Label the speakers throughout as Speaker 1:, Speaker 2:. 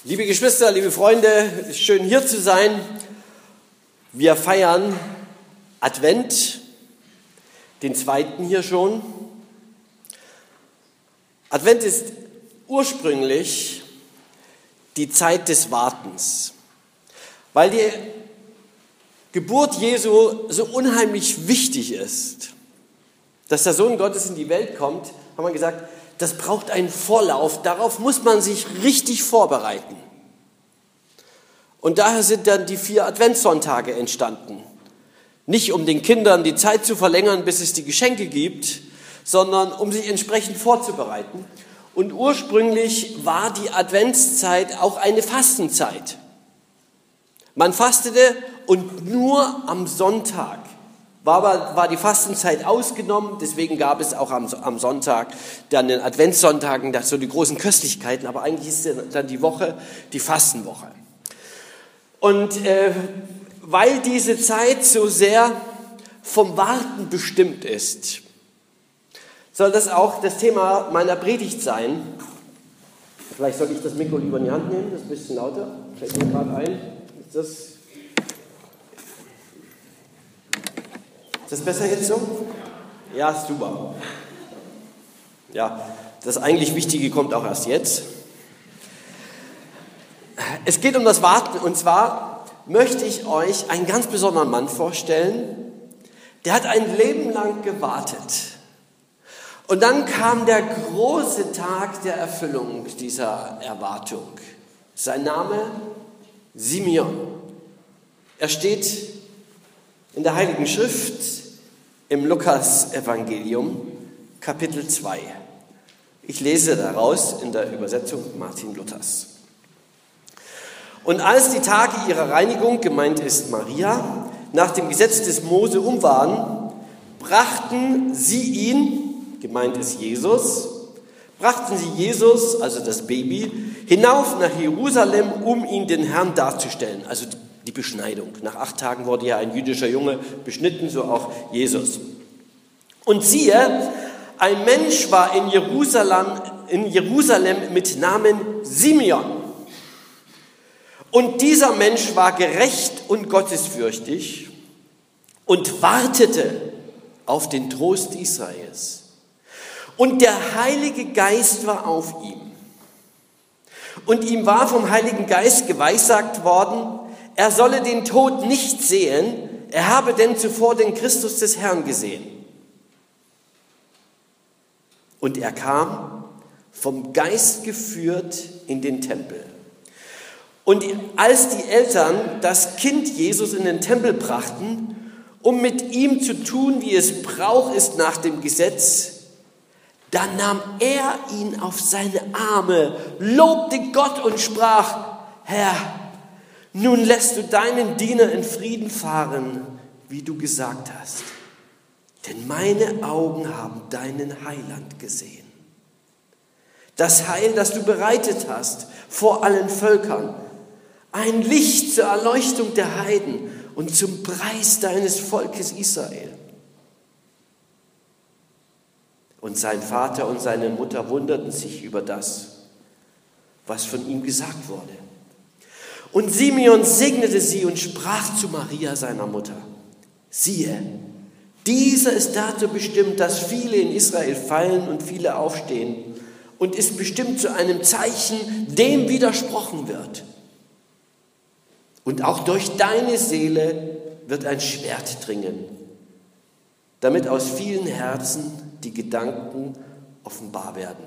Speaker 1: Liebe Geschwister, liebe Freunde, schön hier zu sein. Wir feiern Advent, den zweiten hier schon. Advent ist ursprünglich die Zeit des Wartens, weil die Geburt Jesu so unheimlich wichtig ist. Dass der Sohn Gottes in die Welt kommt, haben wir gesagt, das braucht einen Vorlauf, darauf muss man sich richtig vorbereiten. Und daher sind dann die 4 Adventssonntage entstanden. Nicht um den Kindern die Zeit zu verlängern, bis es die Geschenke gibt, sondern um sich entsprechend vorzubereiten. Und ursprünglich war die Adventszeit auch eine Fastenzeit. Man fastete und nur am Sonntag war die Fastenzeit ausgenommen, deswegen gab es auch am Sonntag, dann den Adventssonntagen, so die großen Köstlichkeiten, aber eigentlich ist dann die Woche die Fastenwoche. Und weil diese Zeit so sehr vom Warten bestimmt ist, soll das auch das Thema meiner Predigt sein. Vielleicht sollte ich das Mikro lieber in die Hand nehmen, das ist ein bisschen lauter. Fällt mir gerade ein. Ist das besser jetzt so? Ja, super. Ja, das eigentlich Wichtige kommt auch erst jetzt. Es geht um das Warten, und zwar möchte ich euch einen ganz besonderen Mann vorstellen, der hat ein Leben lang gewartet. Und dann kam der große Tag der Erfüllung dieser Erwartung. Sein Name Simeon. Er steht in der Heiligen Schrift im Lukas-Evangelium, Kapitel 2. Ich lese daraus in der Übersetzung Martin Luthers. Und als die Tage ihrer Reinigung, gemeint ist Maria, nach dem Gesetz des Mose waren, brachten sie ihn, gemeint ist Jesus, also das Baby, hinauf nach Jerusalem, um ihn den Herrn darzustellen, also die Beschneidung. Nach 8 Tagen wurde ja ein jüdischer Junge beschnitten, so auch Jesus. Und siehe, ein Mensch war in Jerusalem mit Namen Simeon. Und dieser Mensch war gerecht und gottesfürchtig und wartete auf den Trost Israels. Und der Heilige Geist war auf ihm. Und ihm war vom Heiligen Geist geweissagt worden, er solle den Tod nicht sehen, er habe denn zuvor den Christus des Herrn gesehen. Und er kam, vom Geist geführt, in den Tempel. Und als die Eltern das Kind Jesus in den Tempel brachten, um mit ihm zu tun, wie es Brauch ist nach dem Gesetz, da nahm er ihn auf seine Arme, lobte Gott und sprach, Herr, nun lässt du deinen Diener in Frieden fahren, wie du gesagt hast. Denn meine Augen haben deinen Heiland gesehen. Das Heil, das du bereitet hast vor allen Völkern, ein Licht zur Erleuchtung der Heiden und zum Preis deines Volkes Israel. Und sein Vater und seine Mutter wunderten sich über das, was von ihm gesagt wurde. Und Simeon segnete sie und sprach zu Maria, seiner Mutter, siehe, dieser ist dazu bestimmt, dass viele in Israel fallen und viele aufstehen und ist bestimmt zu einem Zeichen, dem widersprochen wird. Und auch durch deine Seele wird ein Schwert dringen, damit aus vielen Herzen die Gedanken offenbar werden.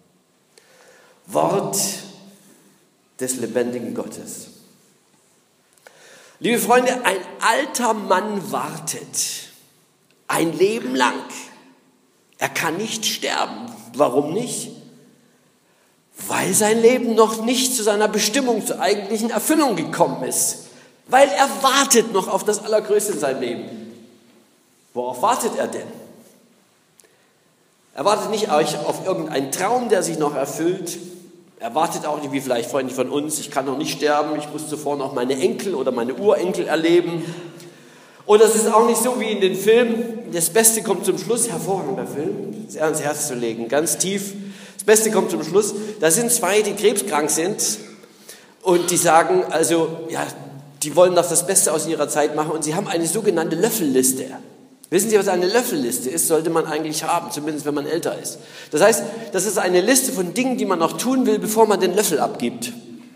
Speaker 1: Wort des lebendigen Gottes. Liebe Freunde, ein alter Mann wartet ein Leben lang. Er kann nicht sterben. Warum nicht? Weil sein Leben noch nicht zu seiner Bestimmung, zur eigentlichen Erfüllung gekommen ist. Weil er wartet noch auf das Allergrößte in seinem Leben. Worauf wartet er denn? Er wartet nicht auf irgendeinen Traum, der sich noch erfüllt. Er wartet auch nicht, wie vielleicht Freunde von uns, ich kann noch nicht sterben, ich muss zuvor noch meine Enkel oder meine Urenkel erleben. Oder es ist auch nicht so wie in den Filmen, das Beste kommt zum Schluss, hervorragender Film, sehr ans Herz zu legen, ganz tief. Das Beste kommt zum Schluss, da sind 2, die krebskrank sind Und die sagen, also, ja, die wollen doch das Beste aus ihrer Zeit machen und sie haben eine sogenannte Löffelliste. Wissen Sie, was eine Löffelliste ist? Sollte man eigentlich haben, zumindest wenn man älter ist. Das heißt, das ist eine Liste von Dingen, die man noch tun will, bevor man den Löffel abgibt.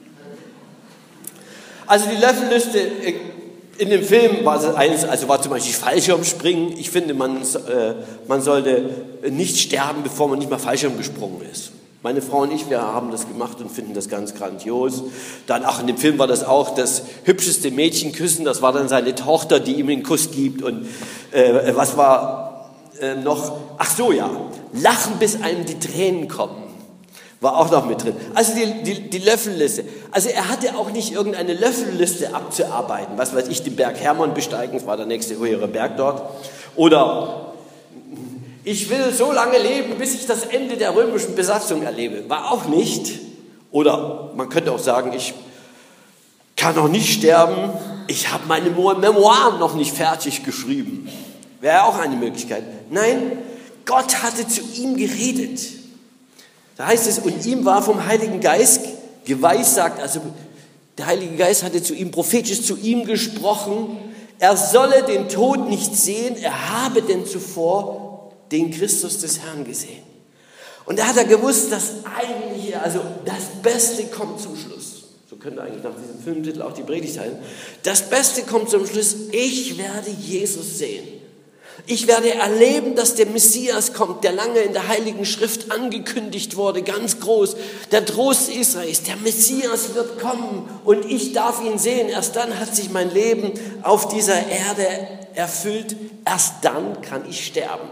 Speaker 1: Also die Löffelliste in dem Film war zum Beispiel Fallschirmspringen. Ich finde, man sollte nicht sterben, bevor man nicht mal Fallschirm gesprungen ist. Meine Frau und ich, wir haben das gemacht und finden das ganz grandios. Dann, in dem Film war das auch das hübscheste Mädchen küssen, das war dann seine Tochter, die ihm einen Kuss gibt. Und was war noch? Ach so, ja, lachen, bis einem die Tränen kommen, war auch noch mit drin. Also die Löffelliste. Also er hatte auch nicht irgendeine Löffelliste abzuarbeiten. Was weiß ich, den Berg Hermon besteigen, das war der nächste höhere Berg dort. Oder ich will so lange leben, bis ich das Ende der römischen Besatzung erlebe. War auch nicht. Oder man könnte auch sagen, ich kann noch nicht sterben, ich habe meine Memoiren noch nicht fertig geschrieben. Wäre auch eine Möglichkeit. Nein, Gott hatte zu ihm geredet. Da heißt es, und ihm war vom Heiligen Geist geweissagt, also der Heilige Geist hatte zu ihm, prophetisch zu ihm gesprochen, er solle den Tod nicht sehen, er habe denn zuvor den Christus des Herrn gesehen. Und da hat er gewusst, das Eigentliche, also das Beste kommt zum Schluss. So könnte eigentlich nach diesem Filmtitel auch die Predigt sein. Das Beste kommt zum Schluss. Ich werde Jesus sehen. Ich werde erleben, dass der Messias kommt, der lange in der Heiligen Schrift angekündigt wurde, ganz groß. Der Trost Israels, der Messias wird kommen und ich darf ihn sehen. Erst dann hat sich mein Leben auf dieser Erde erfüllt. Erst dann kann ich sterben.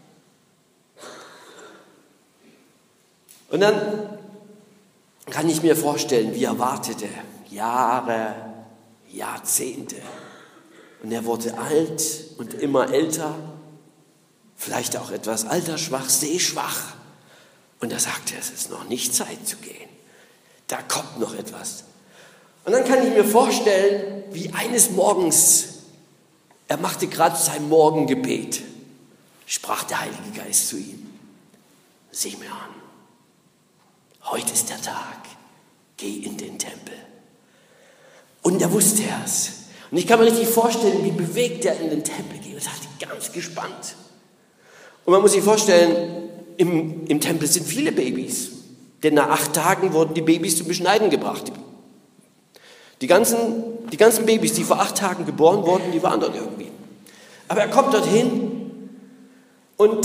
Speaker 1: Und dann kann ich mir vorstellen, wie er wartete, Jahre, Jahrzehnte. Und er wurde alt und immer älter, vielleicht auch etwas altersschwach, sehschwach. Und er sagte, es ist noch nicht Zeit zu gehen. Da kommt noch etwas. Und dann kann ich mir vorstellen, wie eines Morgens, er machte gerade sein Morgengebet, sprach der Heilige Geist zu ihm, Simeon, heute ist der Tag, geh in den Tempel. Und er wusste es. Und ich kann mir richtig vorstellen, wie bewegt er in den Tempel geht. Und dachte, ganz gespannt. Und man muss sich vorstellen, im Tempel sind viele Babys. Denn nach 8 Tagen wurden die Babys zum Beschneiden gebracht. Die ganzen Babys, die vor 8 Tagen geboren wurden, die waren dort irgendwie. Aber er kommt dorthin und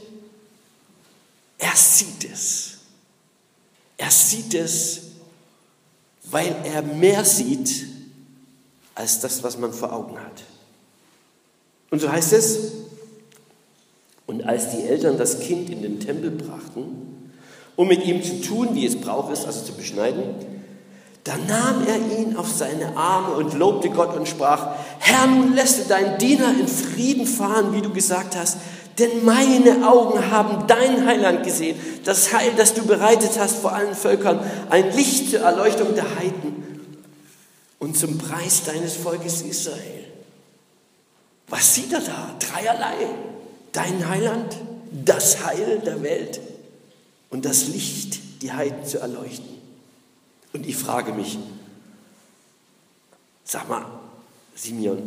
Speaker 1: er sieht es. Er sieht es, weil er mehr sieht, als das, was man vor Augen hat. Und so heißt es, und als die Eltern das Kind in den Tempel brachten, um mit ihm zu tun, wie es Brauch ist, also zu beschneiden, da nahm er ihn auf seine Arme und lobte Gott und sprach, Herr, nun lässt du deinen Diener in Frieden fahren, wie du gesagt hast, denn meine Augen haben dein Heiland gesehen, das Heil, das du bereitet hast vor allen Völkern, ein Licht zur Erleuchtung der Heiden und zum Preis deines Volkes Israel. Was sieht er da? Dreierlei. Dein Heiland, das Heil der Welt und das Licht, die Heiden zu erleuchten. Und ich frage mich, sag mal, Simeon,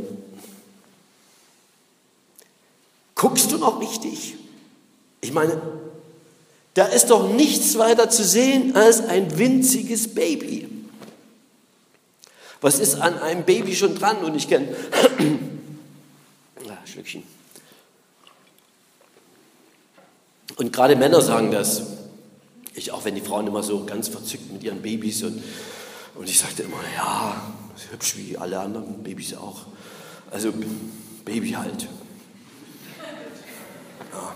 Speaker 1: guckst du noch richtig? Ich meine, da ist doch nichts weiter zu sehen als ein winziges Baby. Was ist an einem Baby schon dran? Und ich kenne Schlückchen. Und gerade Männer sagen das. Auch wenn die Frauen immer so ganz verzückt mit ihren Babys und ich sagte immer, ja, ist hübsch wie alle anderen Babys auch. Also Baby halt. Ja.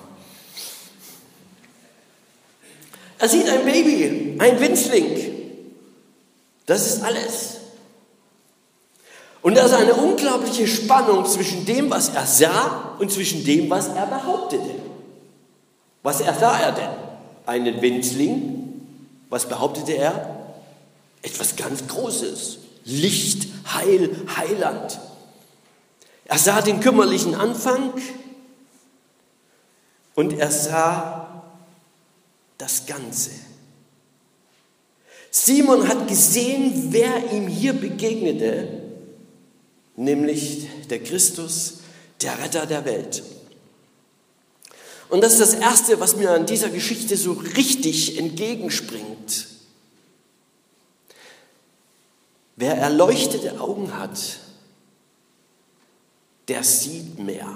Speaker 1: Er sieht ein Baby, ein Winzling. Das ist alles. Und da ist eine unglaubliche Spannung zwischen dem, was er sah und zwischen dem, was er behauptete. Was sah er denn? Einen Winzling. Was behauptete er? Etwas ganz Großes. Licht, Heil, Heiland. Er sah den kümmerlichen Anfang und er sah das Ganze. Simon hat gesehen, wer ihm hier begegnete, nämlich der Christus, der Retter der Welt. Und das ist das Erste, was mir an dieser Geschichte so richtig entgegenspringt. Wer erleuchtete Augen hat, der sieht mehr.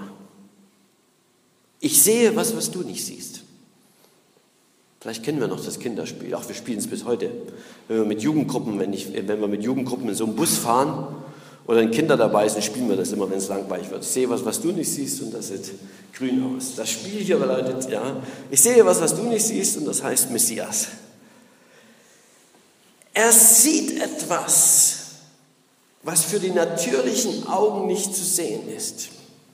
Speaker 1: Ich sehe was du nicht siehst. Vielleicht kennen wir noch das Kinderspiel. Ach, wir spielen es bis heute. Wenn wir mit Jugendgruppen in so einem Bus fahren oder wenn Kinder dabei sind, spielen wir das immer, wenn es langweilig wird. Ich sehe was du nicht siehst und das sieht grün aus. Das Spiel hier bedeutet, ja, ich sehe was du nicht siehst und das heißt Messias. Er sieht etwas, was für die natürlichen Augen nicht zu sehen ist.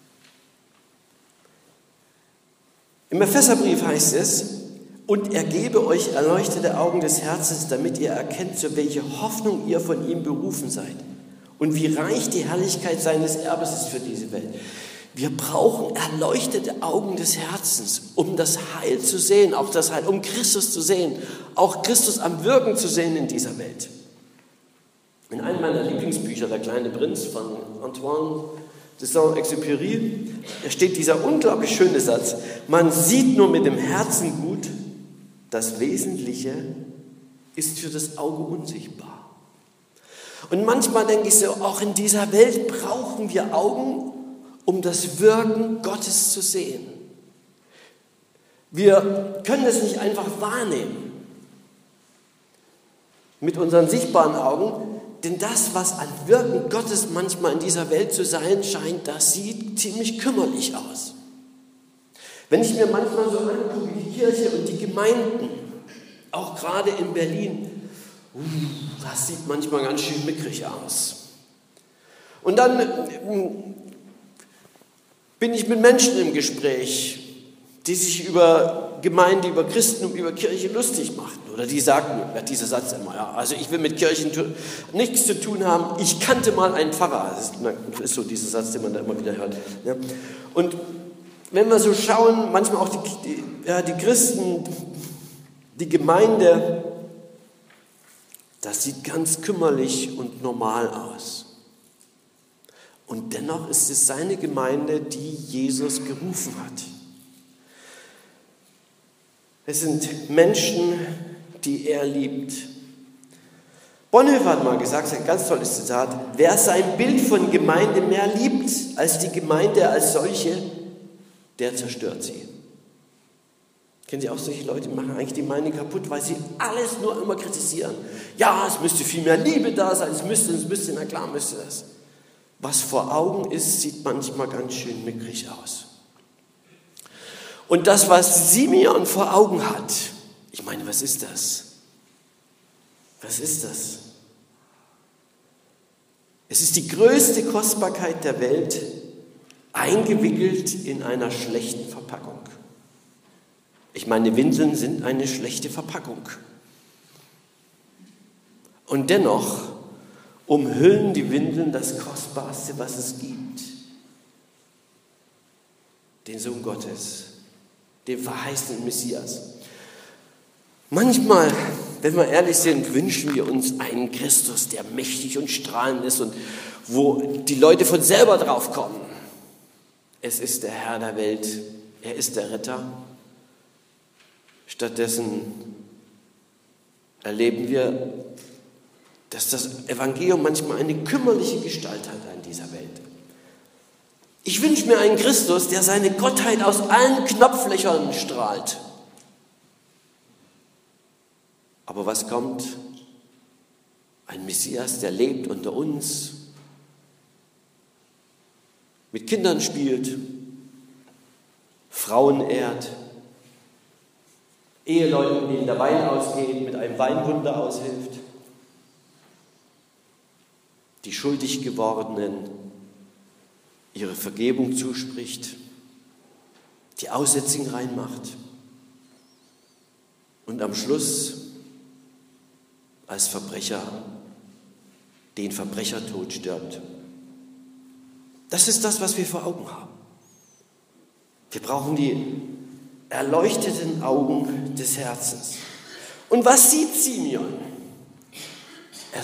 Speaker 1: Im Epheserbrief heißt es, und er gebe euch erleuchtete Augen des Herzens, damit ihr erkennt, zu welcher Hoffnung ihr von ihm berufen seid und wie reich die Herrlichkeit seines Erbes ist für diese Welt. Wir brauchen erleuchtete Augen des Herzens, um das Heil zu sehen, auch das Heil, um Christus zu sehen, auch Christus am Wirken zu sehen in dieser Welt. In einem meiner Lieblingsbücher, Der kleine Prinz von Antoine de Saint-Exupéry, da steht dieser unglaublich schöne Satz: Man sieht nur mit dem Herzen gut, das Wesentliche ist für das Auge unsichtbar. Und manchmal denke ich so, auch in dieser Welt brauchen wir Augen, um das Wirken Gottes zu sehen. Wir können es nicht einfach wahrnehmen mit unseren sichtbaren Augen, denn das, was an Wirken Gottes manchmal in dieser Welt zu sein scheint, das sieht ziemlich kümmerlich aus. Wenn ich mir manchmal so angucke, die Kirche und die Gemeinden, auch gerade in Berlin, das sieht manchmal ganz schön mickrig aus. Und dann bin ich mit Menschen im Gespräch, die sich über Gemeinde, über Christen und über Kirche lustig machten. Oder die sagten, dieser Satz immer, ja, also ich will mit Kirchen nichts zu tun haben. Ich kannte mal einen Pfarrer. Das ist so dieser Satz, den man da immer wieder hört. Ja. Und wenn wir so schauen, manchmal auch die Christen, die Gemeinde, das sieht ganz kümmerlich und normal aus. Und dennoch ist es seine Gemeinde, die Jesus gerufen hat. Es sind Menschen, die er liebt. Bonhoeffer hat mal gesagt, ein ganz tolles Zitat: Wer sein Bild von Gemeinde mehr liebt als die Gemeinde als solche, der zerstört sie. Kennen Sie auch solche Leute, die machen eigentlich die Gemeinde kaputt, weil sie alles nur immer kritisieren. Ja, es müsste viel mehr Liebe da sein, es müsste, na klar müsste das. Was vor Augen ist, sieht manchmal ganz schön mickrig aus. Und das, was Simeon vor Augen hat, ich meine, was ist das? Was ist das? Es ist die größte Kostbarkeit der Welt, eingewickelt in einer schlechten Verpackung. Ich meine, Windeln sind eine schlechte Verpackung. Und dennoch umhüllen die Windeln das Kostbarste, was es gibt. Den Sohn Gottes, den verheißenen Messias. Manchmal, wenn wir ehrlich sind, wünschen wir uns einen Christus, der mächtig und strahlend ist und wo die Leute von selber drauf kommen. Es ist der Herr der Welt, er ist der Retter. Stattdessen erleben wir, dass das Evangelium manchmal eine kümmerliche Gestalt hat in dieser Welt. Ich wünsche mir einen Christus, der seine Gottheit aus allen Knopflöchern strahlt. Aber was kommt? Ein Messias, der lebt unter uns, mit Kindern spielt, Frauen ehrt, Eheleuten, denen der Wein ausgeht, mit einem Weinwunder aushilft, die schuldig gewordenen ihre Vergebung zuspricht, die Aussätzigen reinmacht und am Schluss als Verbrecher den Verbrechertod stirbt. Das ist das, was wir vor Augen haben. Wir brauchen die erleuchteten Augen des Herzens. Und was sieht Simeon?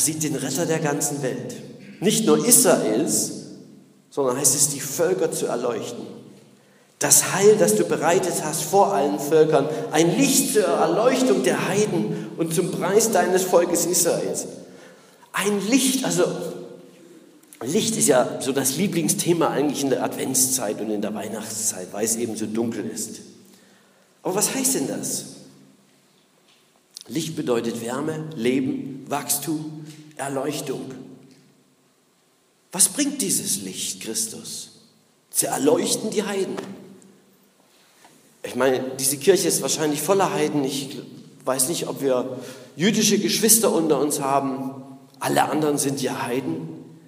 Speaker 1: sieht den Retter der ganzen Welt. Nicht nur Israels, sondern heißt es, die Völker zu erleuchten. Das Heil, das du bereitet hast vor allen Völkern, ein Licht zur Erleuchtung der Heiden und zum Preis deines Volkes Israels. Ein Licht, also Licht ist ja so das Lieblingsthema eigentlich in der Adventszeit und in der Weihnachtszeit, weil es eben so dunkel ist. Aber was heißt denn das? Licht bedeutet Wärme, Leben, Wachstum, Erleuchtung. Was bringt dieses Licht, Christus? Sie erleuchten die Heiden. Ich meine, diese Kirche ist wahrscheinlich voller Heiden. Ich weiß nicht, ob wir jüdische Geschwister unter uns haben. Alle anderen sind ja Heiden.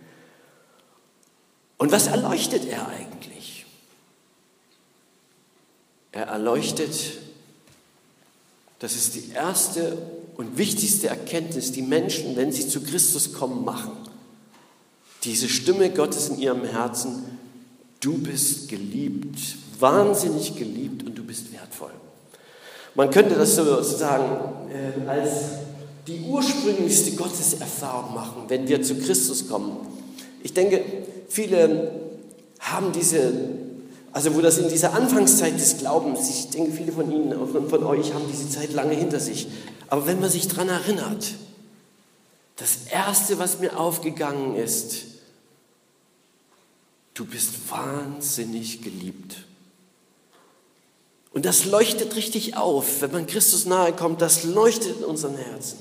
Speaker 1: Und was erleuchtet er eigentlich? Er erleuchtet, das ist die erste und wichtigste Erkenntnis, die Menschen, wenn sie zu Christus kommen, machen. Diese Stimme Gottes in ihrem Herzen: Du bist geliebt, wahnsinnig geliebt und du bist wertvoll. Man könnte das sozusagen als die ursprünglichste Gotteserfahrung machen, wenn wir zu Christus kommen. Ich denke, viele haben wo das in dieser Anfangszeit des Glaubens, ich denke, viele von Ihnen und von euch haben diese Zeit lange hinter sich. Aber wenn man sich daran erinnert, das Erste, was mir aufgegangen ist: Du bist wahnsinnig geliebt. Und das leuchtet richtig auf, wenn man Christus nahe kommt, das leuchtet in unseren Herzen.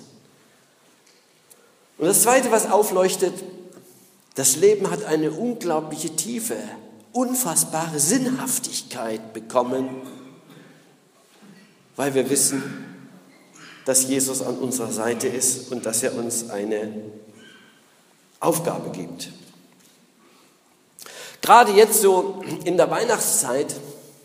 Speaker 1: Und das Zweite, was aufleuchtet: Das Leben hat eine unglaubliche Tiefe, unfassbare Sinnhaftigkeit bekommen, weil wir wissen, dass Jesus an unserer Seite ist und dass er uns eine Aufgabe gibt. Gerade jetzt so in der Weihnachtszeit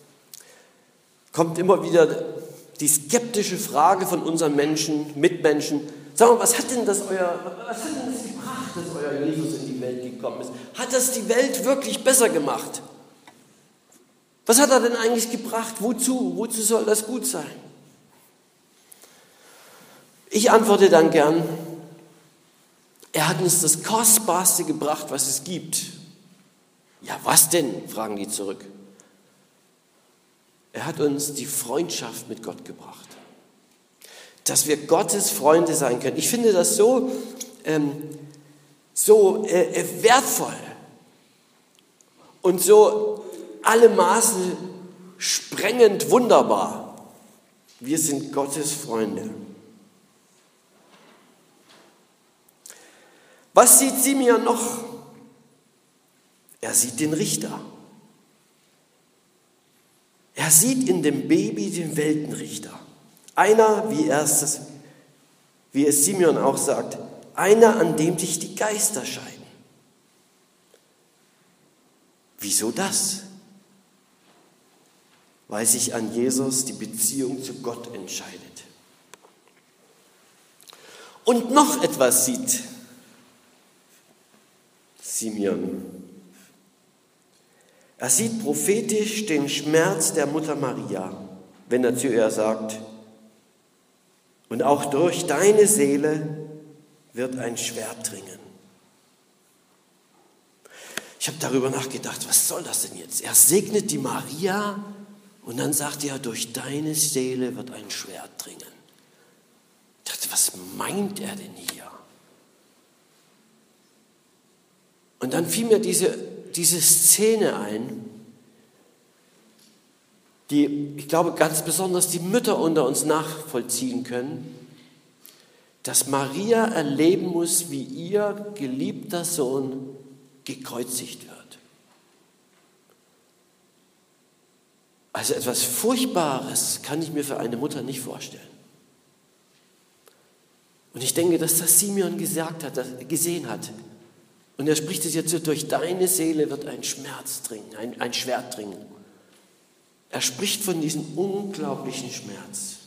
Speaker 1: kommt immer wieder die skeptische Frage von unseren Mitmenschen: Sag mal, was hat denn das gebracht, dass euer Jesus in die Welt gekommen ist? Hat das die Welt wirklich besser gemacht? Was hat er denn eigentlich gebracht? Wozu soll das gut sein? Ich antworte dann gern: Er hat uns das Kostbarste gebracht, was es gibt. Ja, was denn? Fragen die zurück. Er hat uns die Freundschaft mit Gott gebracht. Dass wir Gottes Freunde sein können. Ich finde das so wertvoll und so alle Maßen sprengend wunderbar. Wir sind Gottes Freunde. Was sieht Simeon noch? Er sieht den Richter. Er sieht in dem Baby den Weltenrichter. Einer, wie es Simeon auch sagt, einer, an dem sich die Geister scheiden. Wieso das? Weil sich an Jesus die Beziehung zu Gott entscheidet. Und noch etwas sieht Simeon. Er sieht prophetisch den Schmerz der Mutter Maria, wenn er zu ihr sagt: Und auch durch deine Seele wird ein Schwert dringen. Ich habe darüber nachgedacht, was soll das denn jetzt? Er segnet die Maria und dann sagt er: Durch deine Seele wird ein Schwert dringen. Ich dachte, was meint er denn hier? Und dann fiel mir diese Szene ein, die, ich glaube, ganz besonders die Mütter unter uns nachvollziehen können, dass Maria erleben muss, wie ihr geliebter Sohn gekreuzigt wird. Also etwas Furchtbares kann ich mir für eine Mutter nicht vorstellen. Und ich denke, dass das Simeon gesehen hat. Und er spricht es jetzt so: Durch deine Seele wird ein Schmerz dringen, ein Schwert dringen. Er spricht von diesem unglaublichen Schmerz.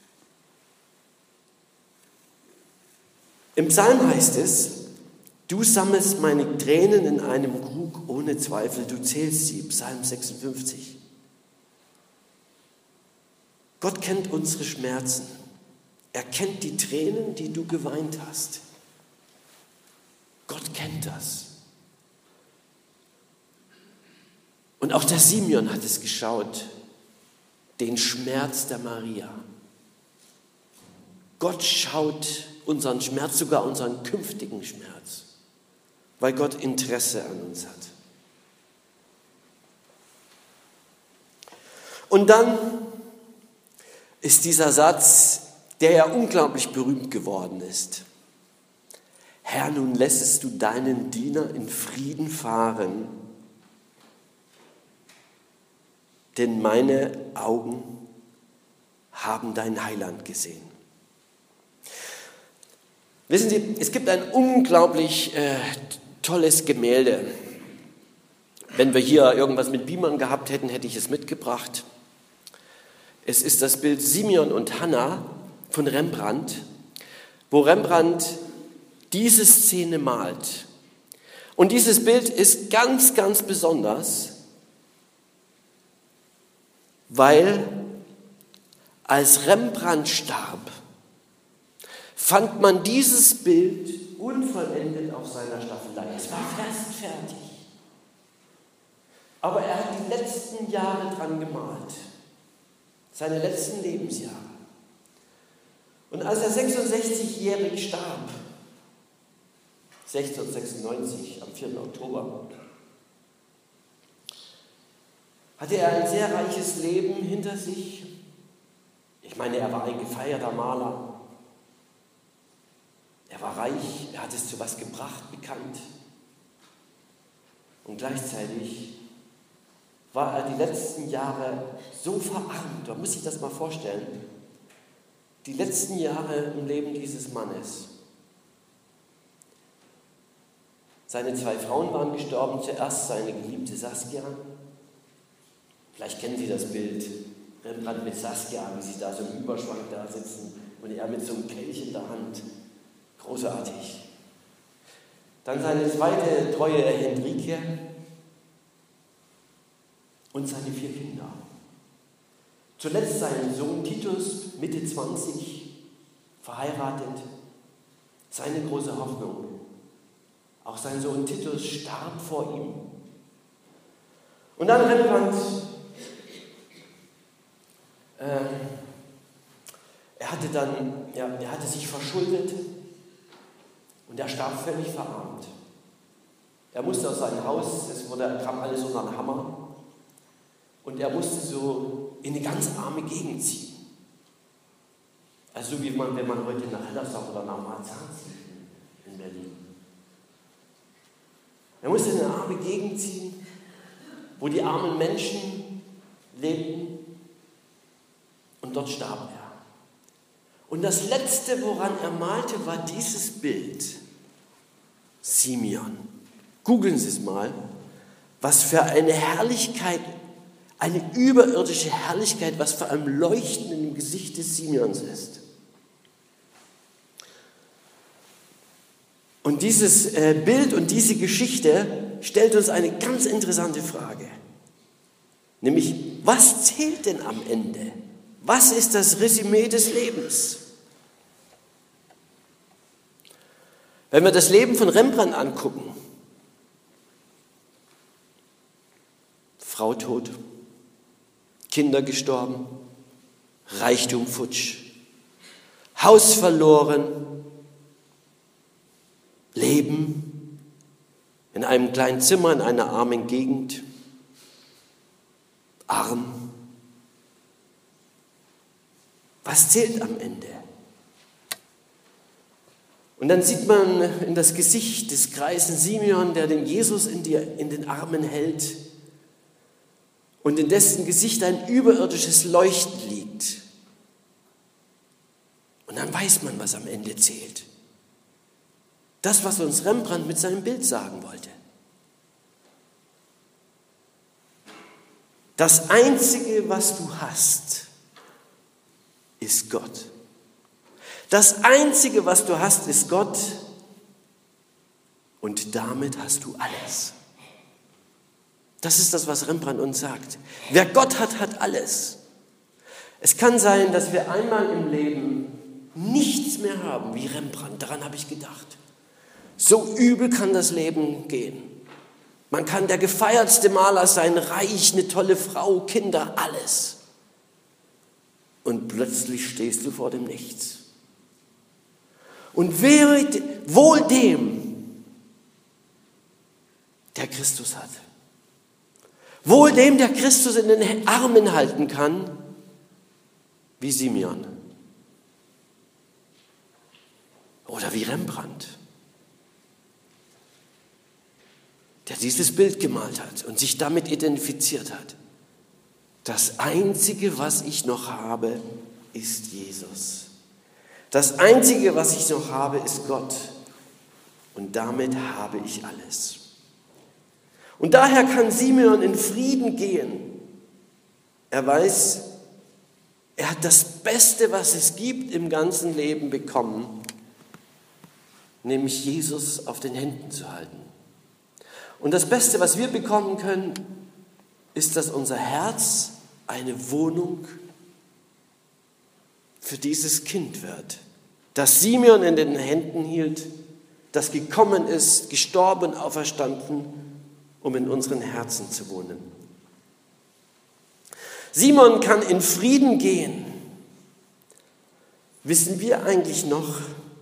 Speaker 1: Im Psalm heißt es: Du sammelst meine Tränen in einem Krug ohne Zweifel, du zählst sie. Psalm 56. Gott kennt unsere Schmerzen. Er kennt die Tränen, die du geweint hast. Gott kennt das. Und auch der Simeon hat es geschaut, den Schmerz der Maria. Gott schaut unseren Schmerz, sogar unseren künftigen Schmerz, weil Gott Interesse an uns hat. Und dann ist dieser Satz, der ja unglaublich berühmt geworden ist. Herr, nun lässest du deinen Diener in Frieden fahren, denn meine Augen haben dein Heiland gesehen. Wissen Sie, es gibt ein unglaublich tolles Gemälde. Wenn wir hier irgendwas mit Beamern gehabt hätten, hätte ich es mitgebracht. Es ist das Bild Simeon und Hannah von Rembrandt, wo Rembrandt diese Szene malt. Und dieses Bild ist ganz, ganz besonders, weil als Rembrandt starb, fand man dieses Bild unvollendet auf seiner Staffelei. Es war fast fertig. Aber er hat die letzten Jahre dran gemalt. Seine letzten Lebensjahre. Und als er 66-jährig starb, 1696, am 4. Oktober, hatte er ein sehr reiches Leben hinter sich. Ich meine, er war ein gefeierter Maler. Er war reich, er hat es zu was gebracht, bekannt. Und gleichzeitig war er die letzten Jahre so verarmt, man muss sich das mal vorstellen, die letzten Jahre im Leben dieses Mannes. Seine 2 Frauen waren gestorben, zuerst seine geliebte Saskia. Vielleicht kennen Sie das Bild, Rembrandt mit Saskia, wie sie da so im Überschwang da sitzen und er mit so einem Kelch in der Hand. Großartig. Dann seine zweite treue Henrike und seine 4 Kinder. Zuletzt sein Sohn Titus, Mitte 20, verheiratet. Seine große Hoffnung. Auch sein Sohn Titus starb vor ihm. Und dann Rembrandt, er hatte sich verschuldet und er starb völlig verarmt. Er musste aus seinem Haus, kam alles unter den Hammer und er musste so in eine ganz arme Gegend ziehen. Also so wie wenn man heute nach Hellersdorf oder nach Marzahn zieht in Berlin. Er musste in eine arme Gegend ziehen, wo die armen Menschen lebten und dort starb er. Und das Letzte, woran er malte, war dieses Bild. Simeon. Googeln Sie es mal, was für eine Herrlichkeit, eine überirdische Herrlichkeit, was für ein Leuchten im Gesicht des Simeons ist. Und dieses Bild und diese Geschichte stellt uns eine ganz interessante Frage. Nämlich, was zählt denn am Ende? Was ist das Resümee des Lebens? Wenn wir das Leben von Rembrandt angucken, Frau tot, Kinder gestorben, Reichtum futsch, Haus verloren, Leben in einem kleinen Zimmer in einer armen Gegend, arm. Was zählt am Ende? Und dann sieht man in das Gesicht des greisen Simeon, der den Jesus in den Armen hält und in dessen Gesicht ein überirdisches Leuchten liegt. Und dann weiß man, was am Ende zählt. Das, was uns Rembrandt mit seinem Bild sagen wollte. Das Einzige, was du hast, ist Gott. Das Einzige, was du hast, ist Gott. Und damit hast du alles. Das ist das, was Rembrandt uns sagt. Wer Gott hat, hat alles. Es kann sein, dass wir einmal im Leben nichts mehr haben, wie Rembrandt, daran habe ich gedacht. So übel kann das Leben gehen. Man kann der gefeiertste Maler sein, reich, eine tolle Frau, Kinder, alles. Und plötzlich stehst du vor dem Nichts. Und wohl dem, der Christus hat. Wohl dem, der Christus in den Armen halten kann, wie Simeon. Oder wie Rembrandt, der dieses Bild gemalt hat und sich damit identifiziert hat. Das Einzige, was ich noch habe, ist Jesus. Das Einzige, was ich noch habe, ist Gott. Und damit habe ich alles. Und daher kann Simeon in Frieden gehen. Er weiß, er hat das Beste, was es gibt im ganzen Leben bekommen, nämlich Jesus auf den Händen zu halten. Und das Beste, was wir bekommen können, ist, dass unser Herz eine Wohnung für dieses Kind wird, das Simeon in den Händen hielt, das gekommen ist, gestorben und auferstanden, um in unseren Herzen zu wohnen. Simon kann in Frieden gehen. Wissen wir eigentlich noch,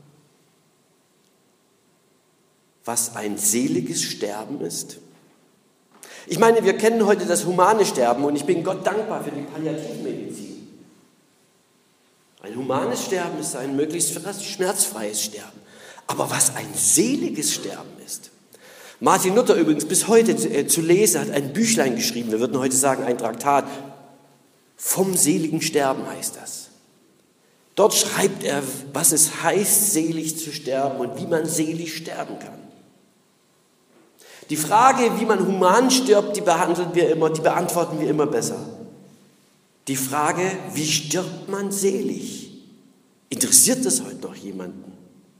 Speaker 1: was ein seliges Sterben ist? Ich meine, wir kennen heute das humane Sterben und ich bin Gott dankbar für die Palliativmedizin. Ein humanes Sterben ist ein möglichst schmerzfreies Sterben. Aber was ein seliges Sterben ist. Martin Luther übrigens bis heute zu lesen, hat ein Büchlein geschrieben, wir würden heute sagen ein Traktat, vom seligen Sterben heißt das. Dort schreibt er, was es heißt, selig zu sterben und wie man selig sterben kann. Die Frage, wie man human stirbt, die beantworten wir immer besser. Die Frage, wie stirbt man selig? Interessiert das heute noch jemanden?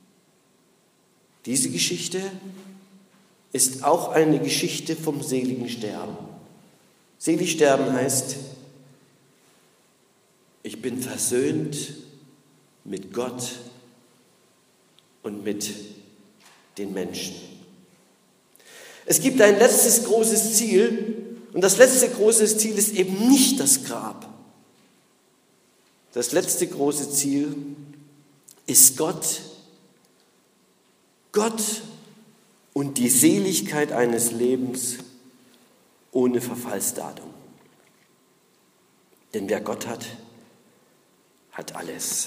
Speaker 1: Diese Geschichte ist auch eine Geschichte vom seligen Sterben. Selig sterben heißt, ich bin versöhnt mit Gott und mit den Menschen. Es gibt ein letztes großes Ziel und das letzte große Ziel ist eben nicht das Grab. Das letzte große Ziel ist Gott. Gott und die Seligkeit eines Lebens ohne Verfallsdatum. Denn wer Gott hat, hat alles.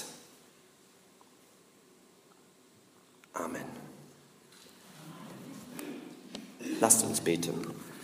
Speaker 1: Amen. Lasst uns beten.